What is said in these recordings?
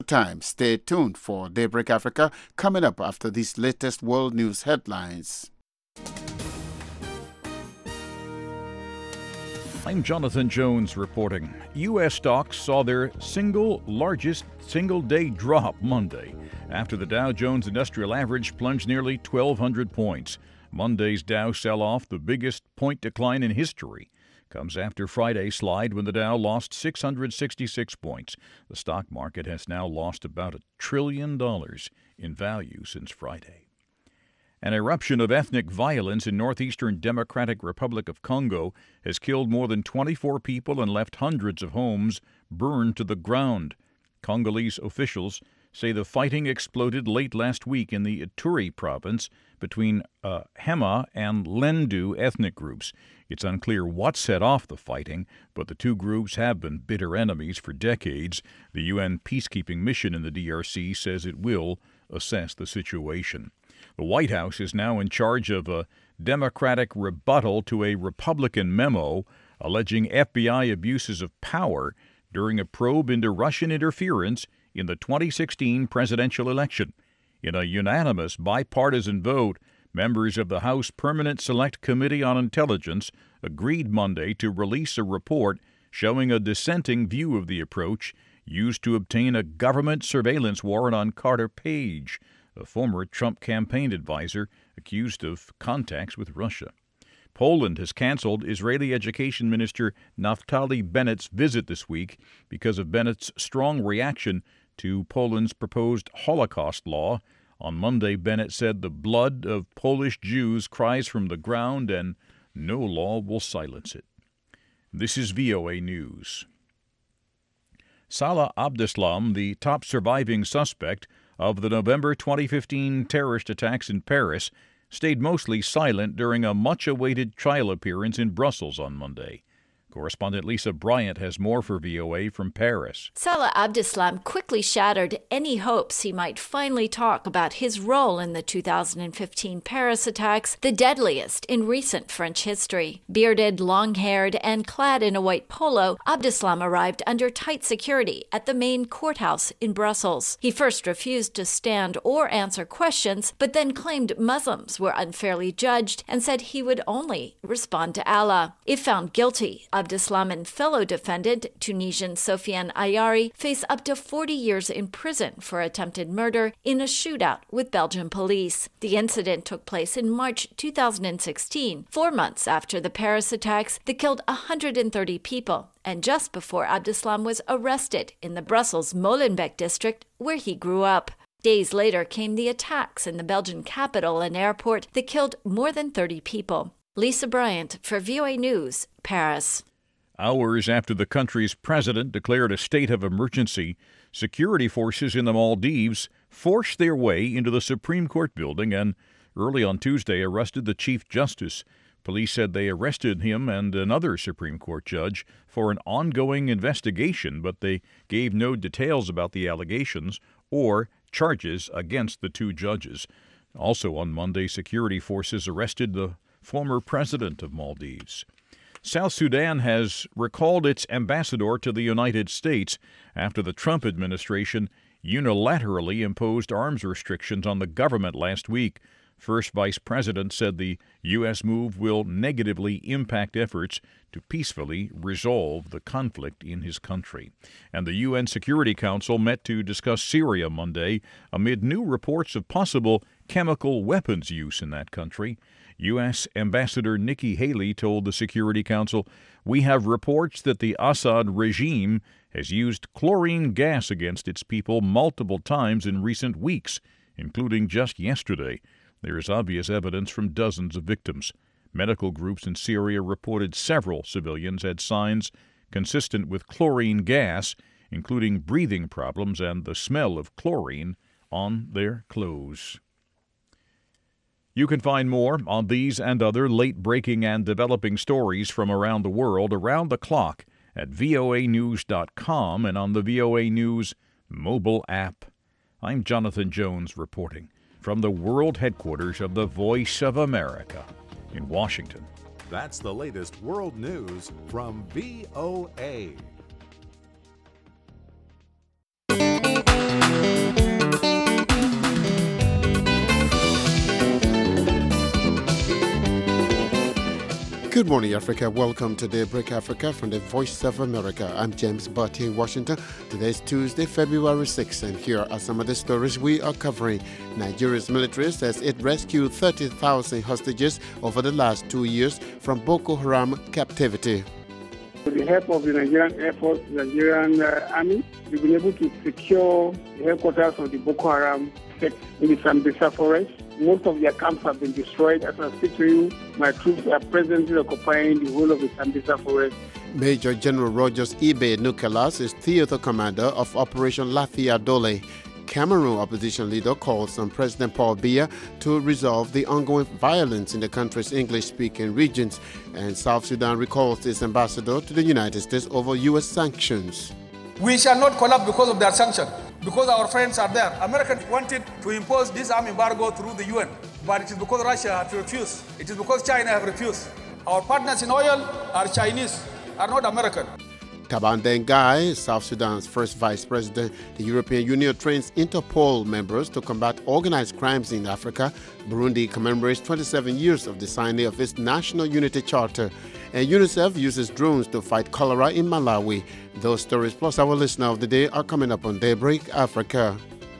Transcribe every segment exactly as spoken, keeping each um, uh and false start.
time. Stay tuned for Daybreak Africa coming up after these latest world news headlines. I'm Jonathan Jones reporting. U S stocks saw their single largest single-day drop Monday after the Dow Jones Industrial Average plunged nearly twelve hundred points. Monday's Dow sell-off, the biggest point decline in history, comes after Friday's slide when the Dow lost six hundred sixty-six points. The stock market has now lost about a trillion dollars in value since Friday. An eruption of ethnic violence in northeastern Democratic Republic of Congo has killed more than twenty-four people and left hundreds of homes burned to the ground. Congolese officials say the fighting exploded late last week in the Ituri province between uh, Hema and Lendu ethnic groups. It's unclear what set off the fighting, but the two groups have been bitter enemies for decades. The U N peacekeeping mission in the D R C says it will assess the situation. The White House is now in charge of a Democratic rebuttal to a Republican memo alleging F B I abuses of power during a probe into Russian interference in the twenty sixteen presidential election. In a unanimous bipartisan vote, members of the House Permanent Select Committee on Intelligence agreed Monday to release a report showing a dissenting view of the approach used to obtain a government surveillance warrant on Carter Page, a former Trump campaign advisor accused of contacts with Russia. Poland has canceled Israeli Education Minister Naftali Bennett's visit this week because of Bennett's strong reaction to Poland's proposed Holocaust law. On Monday, Bennett said the blood of Polish Jews cries from the ground and no law will silence it. This is V O A News. Salah Abdeslam, the top surviving suspect of the November twenty fifteen terrorist attacks in Paris, stayed mostly silent during a much-awaited trial appearance in Brussels on Monday. Correspondent Lisa Bryant has more for V O A from Paris. Salah Abdeslam quickly shattered any hopes he might finally talk about his role in the two thousand fifteen Paris attacks, the deadliest in recent French history. Bearded, long-haired, and clad in a white polo, Abdeslam arrived under tight security at the main courthouse in Brussels. He first refused to stand or answer questions, but then claimed Muslims were unfairly judged and said he would only respond to Allah. If found guilty, Abdeslam and fellow defendant, Tunisian Sofiane Ayari, face up to forty years in prison for attempted murder in a shootout with Belgian police. The incident took place in March two thousand sixteen, four months after the Paris attacks that killed one hundred thirty people, and just before Abdeslam was arrested in the Brussels Molenbeek district where he grew up. Days later came the attacks in the Belgian capital and airport that killed more than thirty people. Lisa Bryant for V O A News, Paris. Hours after the country's president declared a state of emergency, security forces in the Maldives forced their way into the Supreme Court building and early on Tuesday arrested the Chief Justice. Police said they arrested him and another Supreme Court judge for an ongoing investigation, but they gave no details about the allegations or charges against the two judges. Also on Monday, security forces arrested the former president of Maldives. South Sudan has recalled its ambassador to the United States after the Trump administration unilaterally imposed arms restrictions on the government last week. First Vice President said the U S move will negatively impact efforts to peacefully resolve the conflict in his country. And the U N Security Council met to discuss Syria Monday amid new reports of possible chemical weapons use in that country. U S Ambassador Nikki Haley told the Security Council, "We have reports that the Assad regime has used chlorine gas against its people multiple times in recent weeks, including just yesterday. There is obvious evidence from dozens of victims. Medical groups in Syria reported several civilians had signs consistent with chlorine gas, including breathing problems and the smell of chlorine on their clothes." You can find more on these and other late-breaking and developing stories from around the world around the clock at V O A news dot com and on the V O A News mobile app. I'm Jonathan Jones reporting from the world headquarters of the Voice of America in Washington. That's the latest world news from V O A. Good morning, Africa. Welcome to Daybreak Africa from the Voice of America. I'm James Barty in Washington. Today is Tuesday, February sixth, and here are some of the stories we are covering. Nigeria's military says it rescued thirty thousand hostages over the last two years from Boko Haram captivity. With the help of the Nigerian Air Force, the Nigerian uh, Army, we've been able to secure the headquarters of the Boko Haram sect in the Sambisa forest. Most of their camps have been destroyed. As I speak to you, my troops are presently occupying the whole of the Sambisa forest. Major General Rogers Ibe Nukalas is theater commander of Operation Lafia Dole. Cameroon opposition leader calls on President Paul Biya to resolve the ongoing violence in the country's English-speaking regions. And South Sudan recalls its ambassador to the United States over U S sanctions. We shall not collapse because of their sanction, because our friends are there. Americans wanted to impose this arm embargo through the U N, but it is because Russia had refused. It is because China have refused. Our partners in oil are Chinese, are not American. Taban Dengai, South Sudan's first vice president. The European Union trains Interpol members to combat organized crimes in Africa. Burundi commemorates twenty-seven years of the signing of its National Unity Charter. And UNICEF uses drones to fight cholera in Malawi. Those stories plus our listener of the day are coming up on Daybreak Africa.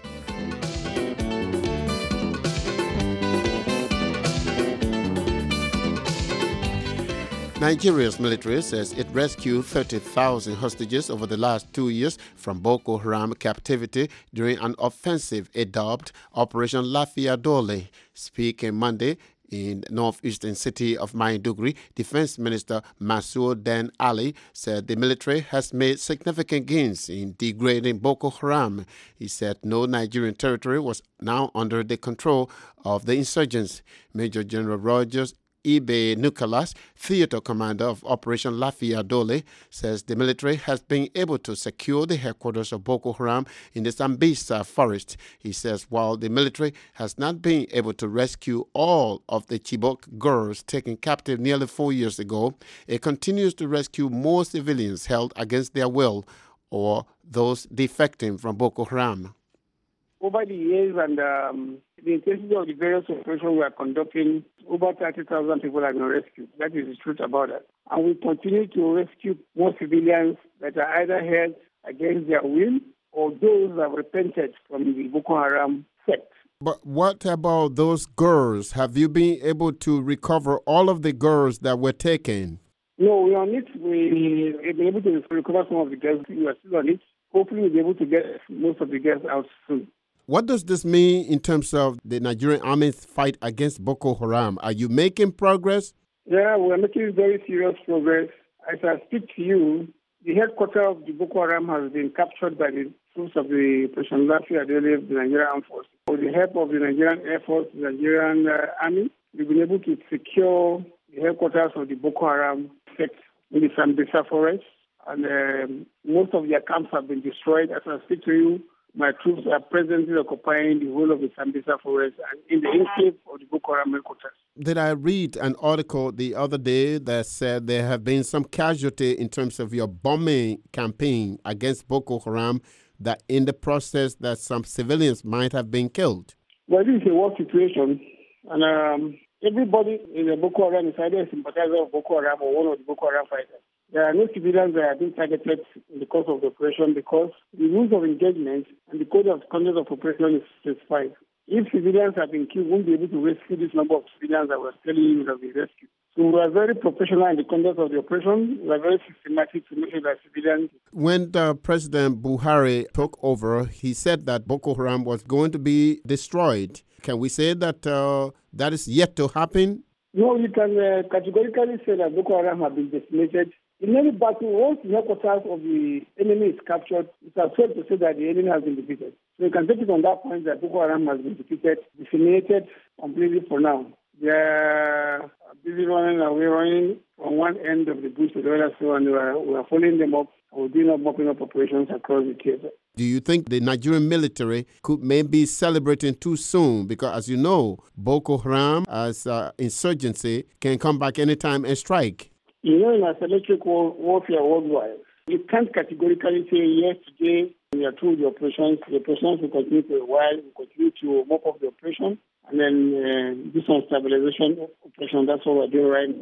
Nigeria's military says it rescued thirty thousand hostages over the last two years from Boko Haram captivity during an offensive it dubbed Operation Lafia Dole. Speaking Monday in the northeastern city of Maiduguri, Defense Minister Massoud Den Ali said the military has made significant gains in degrading Boko Haram. He said no Nigerian territory was now under the control of the insurgents. Major General Rogers Ibe Nukalas, theater commander of Operation Lafia Dole, says the military has been able to secure the headquarters of Boko Haram in the Sambisa forest. He says while the military has not been able to rescue all of the Chibok girls taken captive nearly four years ago, it continues to rescue more civilians held against their will or those defecting from Boko Haram. Over the years and um, the intensity of the various operations we are conducting, over thirty thousand people have been rescued. That is the truth about it. And we continue to rescue more civilians that are either held against their will or those that have repented from the Boko Haram sect. But what about those girls? Have you been able to recover all of the girls that were taken? No, we are on it. We have been able to recover some of the girls. We are still on it. Hopefully we'll be able to get most of the girls out soon. What does this mean in terms of the Nigerian Army's fight against Boko Haram? Are you making progress? Yeah, we're making very serious progress. As I speak to you, the headquarters of the Boko Haram has been captured by the troops of the Operation Lafia Dole of the Nigerian Armed Forces. With the help of the Nigerian Air Force, the Nigerian uh, Army, we've been able to secure the headquarters of the Boko Haram sect in the Sambisa forest. And um, most of their camps have been destroyed. As I speak to you, my troops are presently occupying the whole of the Sambisa forest and in the enclave of the Boko Haram headquarters. Did I read an article the other day that said there have been some casualty in terms of your bombing campaign against Boko Haram, that in the process that some civilians might have been killed? Well, this is a war situation, and um, everybody in the Boko Haram is either a sympathizer of Boko Haram or one of the Boko Haram fighters. There are no civilians that have been targeted in the course of the operation because the rules of engagement and the code of conduct of operation is specified. If civilians have been killed, we won't be able to rescue this number of civilians that were telling you that we rescued. So we are very professional in the conduct of the operation. We are very systematic to make sure that civilians... When the President Buhari took over, he said that Boko Haram was going to be destroyed. Can we say that uh, that is yet to happen? No, you can uh, categorically say that Boko Haram have been decimated. In any battle, once the headquarters of the enemy is captured, it's absurd to say that the enemy has been defeated. So you can take it on that point that Boko Haram has been defeated, decimated completely for now. They are busy running away, running from one end of the bush to the other, so and we are, we are following them up. We're doing up mopping up operations across the case. Do you think the Nigerian military could maybe celebrating too soon? Because as you know, Boko Haram as uh, insurgency can come back anytime and strike. You know, in asymmetric war, warfare worldwide, you can't categorically say, yes, today we are through the operations. The operations will continue for a while. We continue to mop up the operation and then uh, do some stabilization operation. That's what we're doing right now.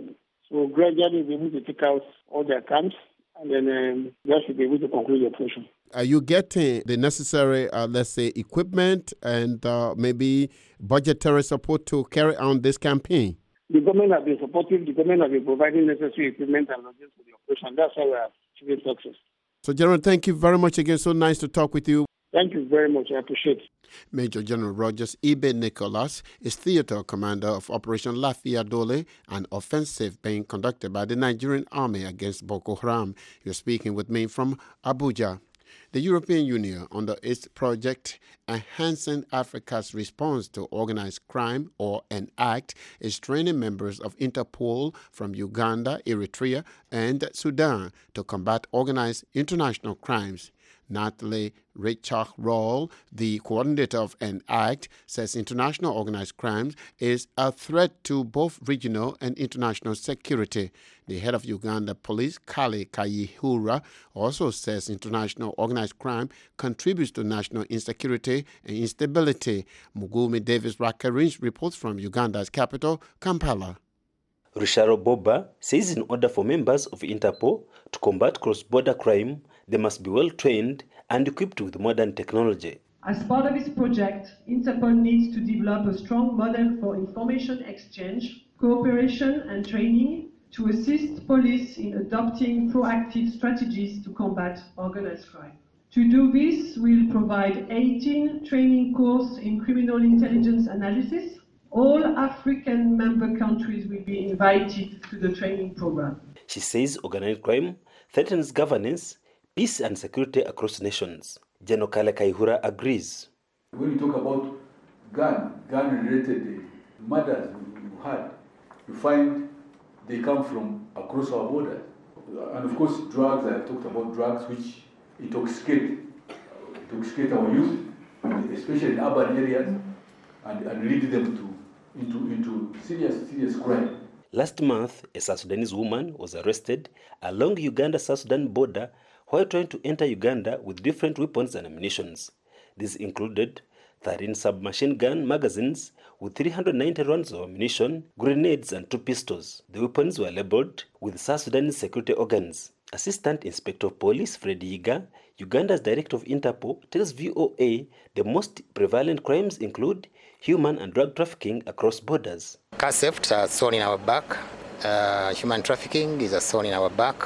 So gradually we'll be able to take out all their camps, and then um, they should be able to conclude the operation. Are you getting the necessary, uh, let's say, equipment and uh, maybe budgetary support to carry on this campaign? The government has been supportive. The government has been providing necessary equipment and logistics for the operation. That's how we are achieving success. So, General, thank you very much again. So nice to talk with you. Thank you very much. I appreciate it. Major General Rogers Ibe Nicholas is theater commander of Operation Lafia Dole, an offensive being conducted by the Nigerian army against Boko Haram. You're speaking with me from Abuja. The European Union, under its project Enhancing Africa's Response to Organized Crime, or ENACT, is training members of Interpol from Uganda, Eritrea, and Sudan to combat organized international crimes. Natalie Richard-Roll, the coordinator of ENACT, says international organized crimes is a threat to both regional and international security. The head of Uganda Police, Kale Kayihura, also says international organized crime contributes to national insecurity and instability. Mugumi Davis Rakarinch reports from Uganda's capital, Kampala. Richard Boba says in order for members of Interpol to combat cross-border crime, they must be well-trained and equipped with modern technology. As part of this project, Interpol needs to develop a strong model for information exchange, cooperation and training to assist police in adopting proactive strategies to combat organized crime. To do this, we'll provide eighteen training courses in criminal intelligence analysis. All African member countries will be invited to the training program. She says organized crime threatens governance, peace and security across nations. General Kale Kayihura agrees. When you talk about gun, gun-related murders you had, you find they come from across our borders. And of course, drugs, I talked about drugs which intoxicate, intoxicate our youth, especially in urban areas, and, and lead them to into, into serious, serious crime. Last month, a South Sudanese woman was arrested along Uganda-South Sudan border while trying to enter Uganda with different weapons and ammunition. These included thirteen submachine gun magazines with three hundred ninety rounds of ammunition, grenades and two pistols. The weapons were labeled with South Sudanese security organs. Assistant Inspector of Police Fred Yiga, Uganda's Director of Interpol, tells V O A the most prevalent crimes include human and drug trafficking across borders. Car theft are thrown in our back. Uh, human trafficking is a thorn in our back.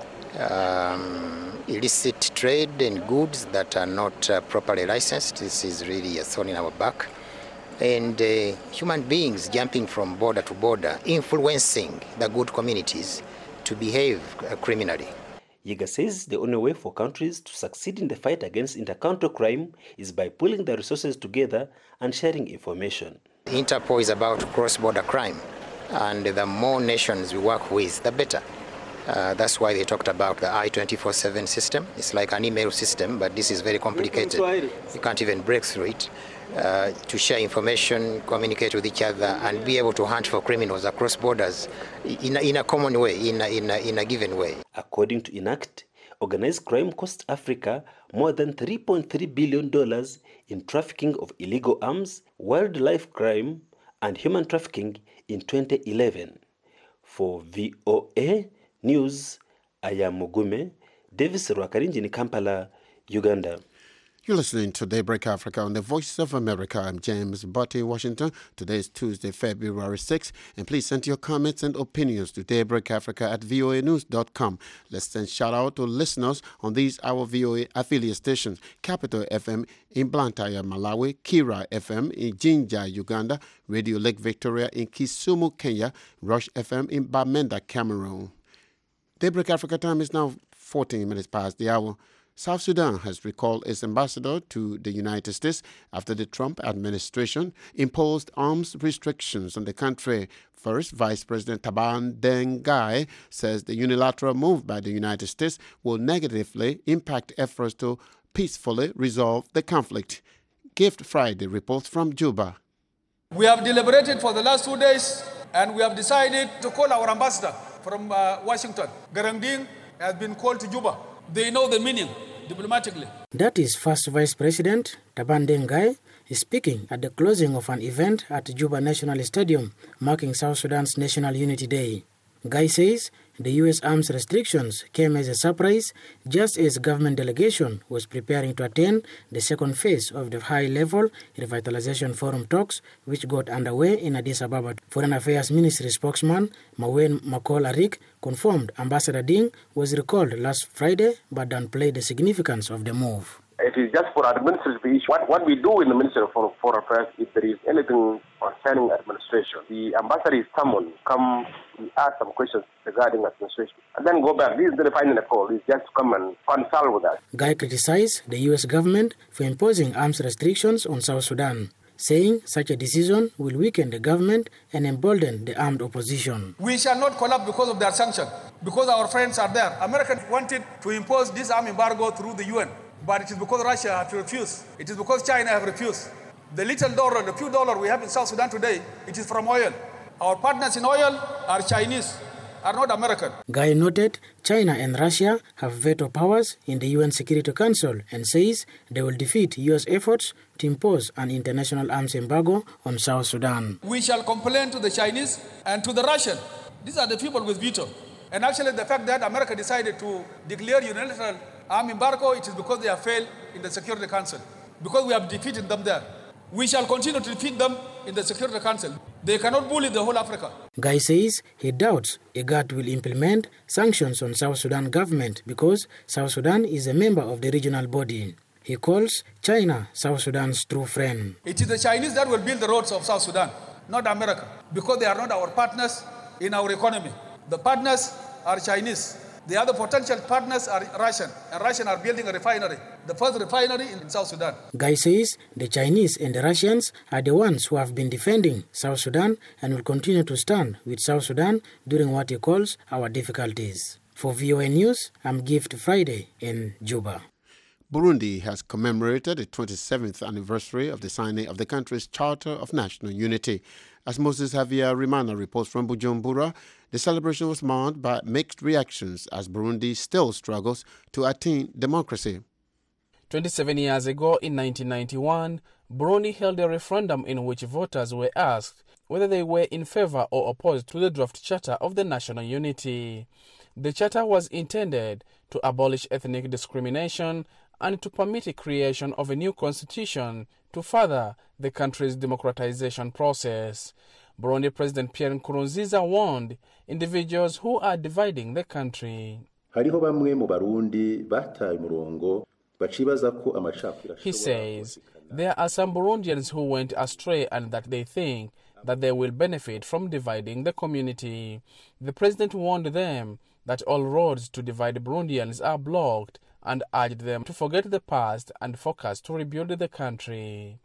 Um, illicit trade in goods that are not uh, properly licensed. This is really a thorn in our back. And uh, human beings jumping from border to border, influencing the good communities to behave uh, criminally. Yiga says the only way for countries to succeed in the fight against inter-country crime is by pulling their resources together and sharing information. Interpol is about cross-border crime, and the more nations we work with, the better. Uh, that's why they talked about the I twenty-four seven system. It's like an email system, but this is very complicated. You can't even break through it. Uh, to share information, communicate with each other, and be able to hunt for criminals across borders in a, in a common way, in a, in, a, in a given way. According to ENACT, organized crime cost Africa more than three point three billion dollars in trafficking of illegal arms, wildlife crime, and human trafficking in twenty eleven. For V O A News, I am Mugume Davis Rwakarinji in Kampala, Uganda. You're listening to Daybreak Africa on the Voice of America. I'm James Butte, Washington. Today is Tuesday, February sixth. And please send your comments and opinions to daybreakafrica at voa news dot com. Let's send shout out to listeners on these our V O A affiliate stations. Capital F M in Blantyre, Malawi, Kira F M in Jinja, Uganda, Radio Lake Victoria in Kisumu, Kenya, Rush F M in Bamenda, Cameroon. Daybreak Africa time is now fourteen minutes past the hour. South Sudan has recalled its ambassador to the United States after the Trump administration imposed arms restrictions on the country. First, Vice President Taban Deng Gai says the unilateral move by the United States will negatively impact efforts to peacefully resolve the conflict. Gift Friday reports from Juba. We have deliberated for the last two days and we have decided to call our ambassador from uh, Washington. Garangding has been called to Juba. They know the meaning diplomatically. That is First Vice President Taban Deng Gai is speaking at the closing of an event at Juba National Stadium marking South Sudan's National Unity Day. Guy says the U S arms restrictions came as a surprise just as government delegation was preparing to attend the second phase of the high-level revitalization forum talks which got underway in Addis Ababa. Foreign Affairs Ministry spokesman Mawen Makol Arik confirmed Ambassador Ding was recalled last Friday but downplayed the significance of the move. It is just for administrative issue. What, what we do in the Ministry of Foreign Affairs, if there is anything concerning administration, the ambassador is summoned, come, we ask some questions regarding administration, and then go back. This is the final call. It's just to come and consult with us. Guy criticized the U S government for imposing arms restrictions on South Sudan, saying such a decision will weaken the government and embolden the armed opposition. We shall not collapse because of their sanction, because our friends are there. America wanted to impose this arm embargo through the U N. But it is because Russia had refused. It is because China have refused. The little dollar, the few dollar we have in South Sudan today, it is from oil. Our partners in oil are Chinese, are not American. Guy noted China and Russia have veto powers in the U N Security Council and says they will defeat U S efforts to impose an international arms embargo on South Sudan. We shall complain to the Chinese and to the Russian. These are the people with veto. And actually the fact that America decided to declare unilateral arm embargo, it is because they have failed in the Security Council, because we have defeated them there. We shall continue to defeat them in the Security Council. They cannot bully the whole Africa. Guy says he doubts IGAD will implement sanctions on South Sudan government because South Sudan is a member of the regional body. He calls China South Sudan's true friend. It is the Chinese that will build the roads of South Sudan, not America, because they are not our partners in our economy. The partners are Chinese. The other potential partners are Russian, and Russian are building a refinery, the first refinery in South Sudan. Guy says the Chinese and the Russians are the ones who have been defending South Sudan and will continue to stand with South Sudan during what he calls our difficulties. For V O A News, I'm Gift Friday in Juba. Burundi has commemorated the twenty-seventh anniversary of the signing of the country's Charter of National Unity. As Moses Javier Rimana reports from Bujumbura, the celebration was marked by mixed reactions as Burundi still struggles to attain democracy. twenty-seven years ago, in nineteen ninety-one, Burundi held a referendum in which voters were asked whether they were in favor or opposed to the draft Charter of the National Unity. The charter was intended to abolish ethnic discrimination and to permit the creation of a new constitution to further the country's democratization process. Burundi President Pierre Nkurunziza warned individuals who are dividing the country. He says there are some Burundians who went astray and that they think that they will benefit from dividing the community. The president warned them that all roads to divide Burundians are blocked and urged them to forget the past and focus to rebuild the country.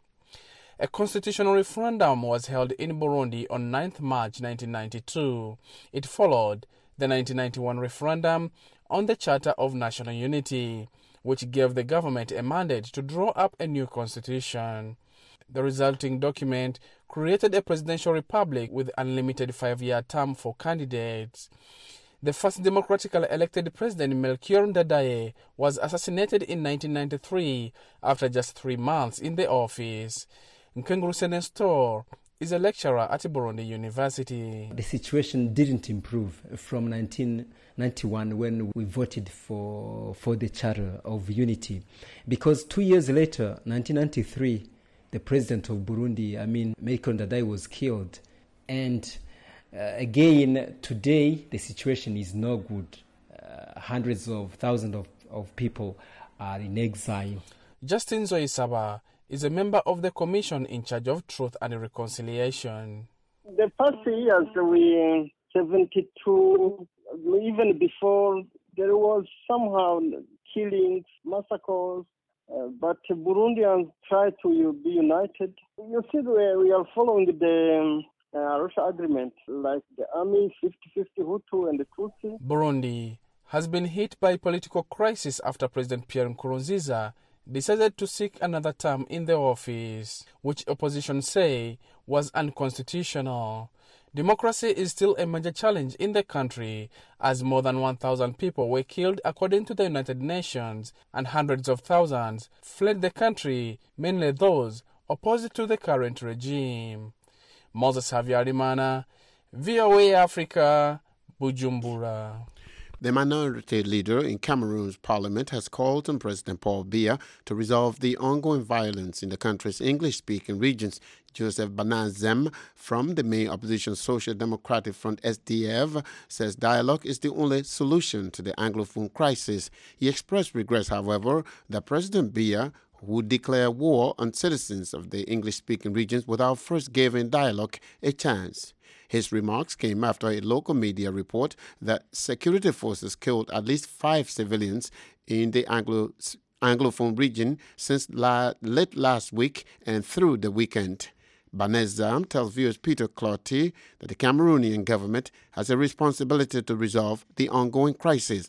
A constitutional referendum was held in Burundi on the ninth of March nineteen ninety-two. It followed the nineteen ninety-one referendum on the Charter of National Unity, which gave the government a mandate to draw up a new constitution. The resulting document created a presidential republic with unlimited five-year term for candidates. The first democratically elected president, Melchior Ndadaye, was assassinated in nineteen ninety-three after just three months in the office. Nkengurutse Nestor is a lecturer at Burundi University. The situation didn't improve from nineteen ninety-one when we voted for, for the Charter of Unity, because two years later, nineteen ninety-three, the president of Burundi, I mean, Melchior Ndadaye, was killed. And Uh, again, today, the situation is no good. Uh, hundreds of thousands of, of people are in exile. Justin Zoisaba is a member of the commission in charge of truth and reconciliation. The past years, we seventy-two, even before, there was somehow killings, massacres, uh, but Burundians try to be united. You see, we are following the Uh, Russia agreement, like the army, fifty-fifty Hutu and the Tutsi. Burundi has been hit by political crisis after President Pierre Nkurunziza decided to seek another term in the office, which opposition say was unconstitutional. Democracy is still a major challenge in the country, as more than one thousand people were killed according to the United Nations, and hundreds of thousands fled the country, mainly those opposed to the current regime. Moses Javier Rimana, V O A Africa, Bujumbura. The minority leader in Cameroon's parliament has called on President Paul Biya to resolve the ongoing violence in the country's English-speaking regions. Joseph Banazem from the main opposition Social Democratic Front S D F says dialogue is the only solution to the Anglophone crisis. He expressed regrets, however, that President Biya would declare war on citizens of the English-speaking regions without first giving dialogue a chance. His remarks came after a local media report that security forces killed at least five civilians in the Anglo Anglophone region since la late last week and through the weekend. Banezam tells viewers Peter Clotty that the Cameroonian government has a responsibility to resolve the ongoing crisis.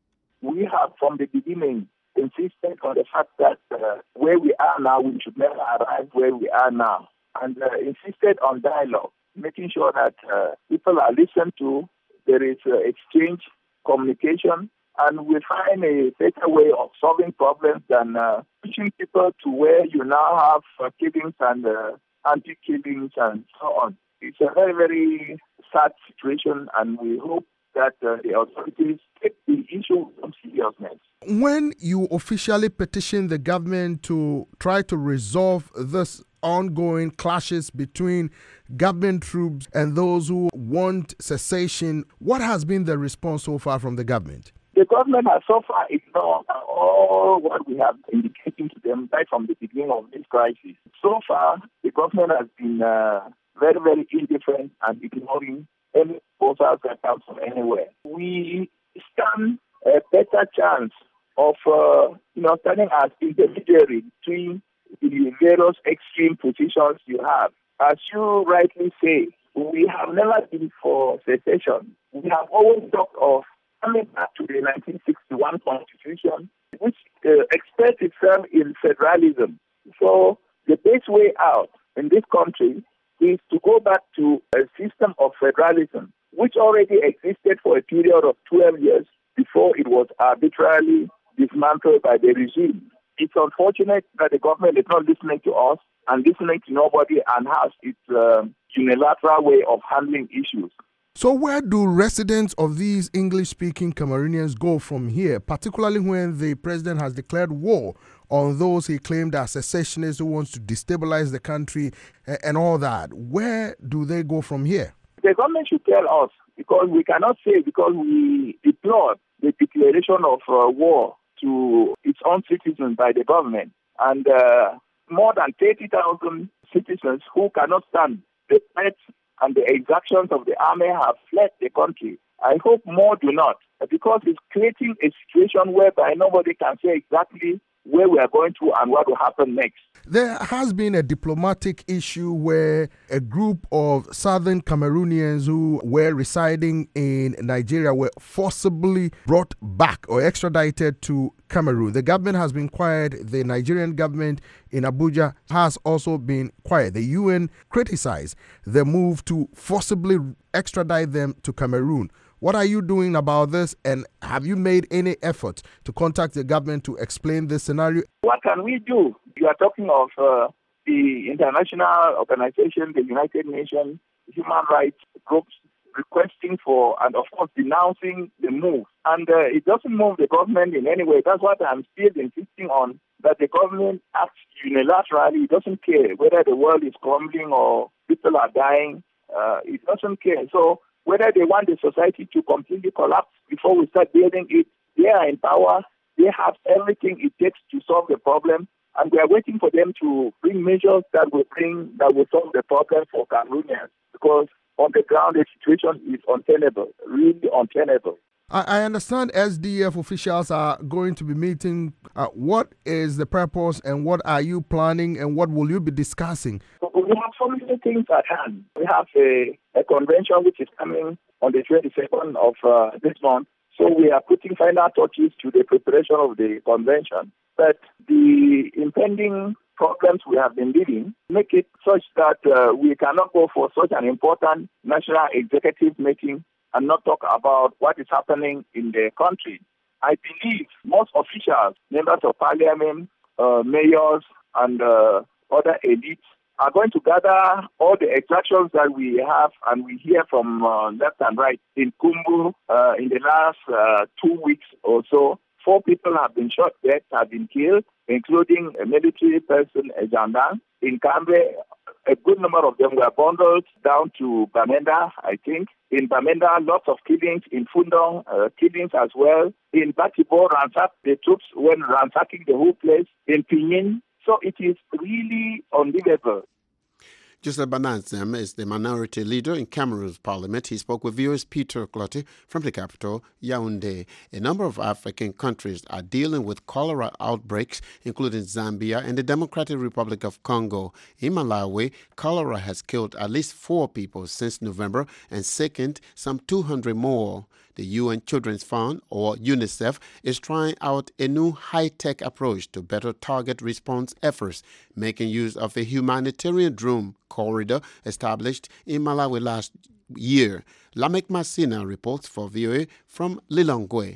We have from the beginning insisted on the fact that uh, where we are now, we should never arrive where we are now, and uh, insisted on dialogue, making sure that uh, people are listened to, there is uh, exchange, communication, and we find a better way of solving problems than uh, pushing people to where you now have uh, killings and uh, anti-killings and so on. It's a very, very sad situation, and we hope that uh, the authorities take the issue with some seriousness. When you officially petition the government to try to resolve this ongoing clashes between government troops and those who want cessation, what has been the response so far from the government? The government has so far ignored all what we have indicating to them right from the beginning of this crisis. So far, the government has been uh, very, very indifferent and ignoring any proposals that come from anywhere. We stand a better chance of, uh, you know, standing as intermediary between the various extreme positions you have. As you rightly say, we have never been for secession. We have always talked of coming back to the nineteen sixty-one Constitution, which uh, expressed itself in federalism. So the best way out in this country is to go back to a system of federalism, which already existed for a period of twelve years before it was arbitrarily dismantled by the regime. It's unfortunate that the government is not listening to us and listening to nobody and has its uh, unilateral way of handling issues. So where do residents of these English-speaking Cameroonians go from here, particularly when the president has declared war on those he claimed are secessionists who wants to destabilize the country and all that? Where do they go from here? The government should tell us, because we cannot say because we deplore the declaration of uh, war to its own citizens by the government, and uh, more than thirty thousand citizens who cannot stand the threats and the exactions of the army have fled the country. I hope more do not, because it's creating a situation whereby nobody can say exactly where we are going to and what will happen next. There has been a diplomatic issue where a group of southern Cameroonians who were residing in Nigeria were forcibly brought back or extradited to Cameroon. The government has been quiet. The Nigerian government in Abuja has also been quiet. The U N criticized the move to forcibly extradite them to Cameroon. What are you doing about this, and have you made any effort to contact the government to explain this scenario? What can we do? You are talking of uh, the international organization, the United Nations, human rights groups requesting for and, of course, denouncing the move. And uh, it doesn't move the government in any way. That's what I'm still insisting on, that the government acts unilaterally. It doesn't care whether the world is crumbling or people are dying. Uh, it doesn't care. So whether they want the society to completely collapse before we start building it, they are in power. They have everything it takes to solve the problem, and we are waiting for them to bring measures that will bring that will solve the problem for Cameroonians. Because on the ground, the situation is untenable, really untenable. I understand S D F officials are going to be meeting. Uh, what is the purpose, and what are you planning, and what will you be discussing? We have so many things at hand. We have a, a convention which is coming on the twenty-second of uh, this month. So we are putting final touches to the preparation of the convention. But the impending problems we have been dealing make it such that uh, we cannot go for such an important national executive meeting and not talk about what is happening in the country. I believe most officials, members of parliament, uh, mayors, and uh, other elites are going to gather all the exactions that we have and we hear from uh, left and right. In Kumbu, uh, in the last uh, two weeks or so, four people have been shot dead, have been killed, including a military person, a gendarme. In Kambe, a good number of them were bundled down to Bamenda, I think. In Bamenda, lots of killings. In Fundong, uh, killings as well. In Batibo, ransack, the troops went ransacking the whole place. In Pinyin. So it is really unbelievable. Joseph Bananzem is the minority leader in Cameroon's parliament. He spoke with viewers Peter Clottey from the capital, Yaoundé. A number of African countries are dealing with cholera outbreaks, including Zambia and the Democratic Republic of Congo. In Malawi, cholera has killed at least four people since November and sickened some two hundred more. The U N Children's Fund, or UNICEF, is trying out a new high-tech approach to better target response efforts, making use of a humanitarian drone corridor established in Malawi last year. Lamek Masina reports for V O A from Lilongwe.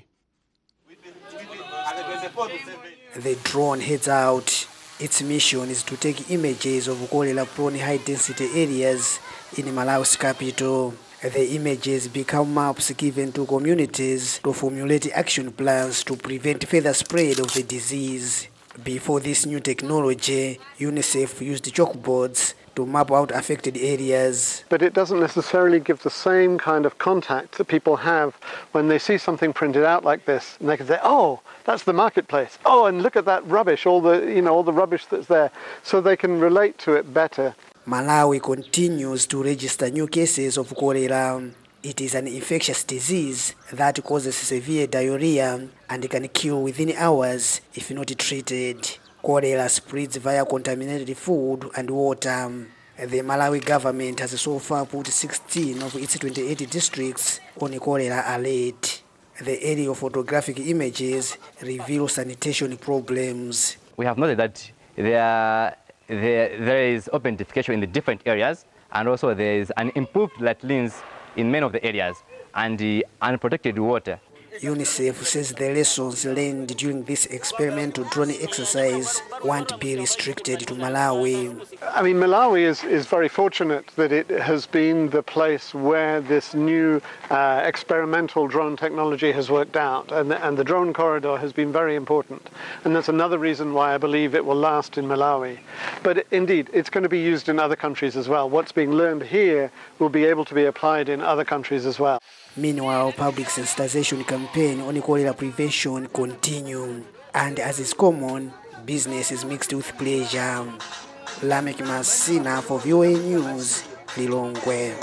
The drone heads out. Its mission is to take images of cholera-prone high-density areas in Malawi's capital. The images become maps given to communities to formulate action plans to prevent further spread of the disease. Before this new technology, UNICEF used chalkboards to map out affected areas. But it doesn't necessarily give the same kind of contact that people have when they see something printed out like this, and they can say, "Oh, that's the marketplace. Oh, and look at that rubbish, all the you know all the rubbish that's there," so they can relate to it better. Malawi continues to register new cases of cholera. It is an infectious disease that causes severe diarrhea and can kill within hours if not treated. Cholera spreads via contaminated food and water. The Malawi government has so far put sixteen of its twenty-eight districts on a cholera alert. The aerial photographic images reveal sanitation problems. We have noted that there are There, there is open defecation in the different areas, and also there is an improved latrines in many of the areas, and the unprotected water. UNICEF says the lessons learned during this experimental drone exercise won't be restricted to Malawi. I mean, Malawi is, is very fortunate that it has been the place where this new uh, experimental drone technology has worked out, and the, and the drone corridor has been very important. And that's another reason why I believe it will last in Malawi. But indeed, it's going to be used in other countries as well. What's being learned here will be able to be applied in other countries as well. Meanwhile, public sensitization campaign on cholera prevention continue, and as is common, business is mixed with pleasure. Lamek Masina for V O A News, Lilongwe.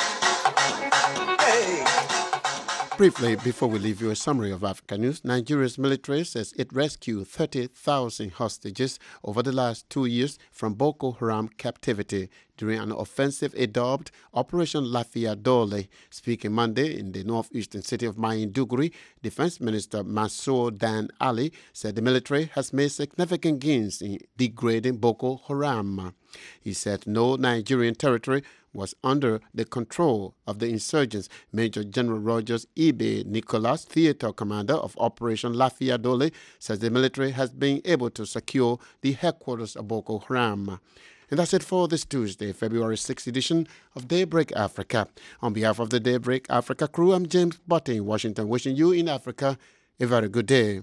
Briefly, before we leave you a summary of Africa news, Nigeria's military says it rescued thirty thousand hostages over the last two years from Boko Haram captivity during an offensive dubbed Operation Lafia Dole. Speaking Monday in the northeastern city of Maiduguri, Defense Minister Mansour Dan Ali said the military has made significant gains in degrading Boko Haram. He said no Nigerian territory was under the control of the insurgents. Major General Rogers Ibe Nicholas, theater commander of Operation Lafia Dole, says the military has been able to secure the headquarters of Boko Haram. And that's it for this Tuesday, February sixth edition of Daybreak Africa. On behalf of the Daybreak Africa crew, I'm James Butty in Washington, wishing you in Africa a very good day.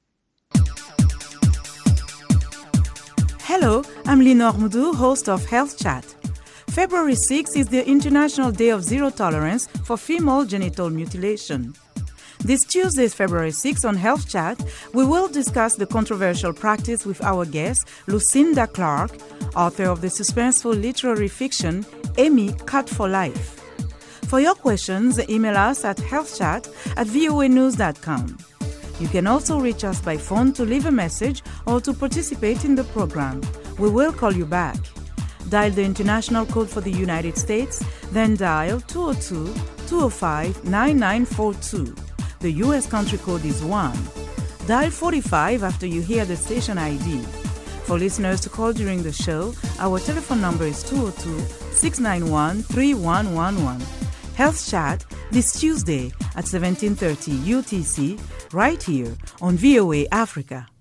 Hello, I'm Lenore Moudou, host of Health Chat. February sixth is the International Day of Zero Tolerance for Female Genital Mutilation. This Tuesday, February sixth, on Health Chat, we will discuss the controversial practice with our guest, Lucinda Clark, author of the suspenseful literary fiction, Amy Cut for Life. For your questions, email us at healthchat at voa news dot com. You can also reach us by phone to leave a message or to participate in the program. We will call you back. Dial the international code for the United States, then dial two oh two, two oh five, nine nine four two. The U S country code is one. Dial forty-five after you hear the station I D. For listeners to call during the show, our telephone number is two oh two, six nine one, three one one one. Health Chat this Tuesday at seventeen thirty U T C, right here on V O A Africa.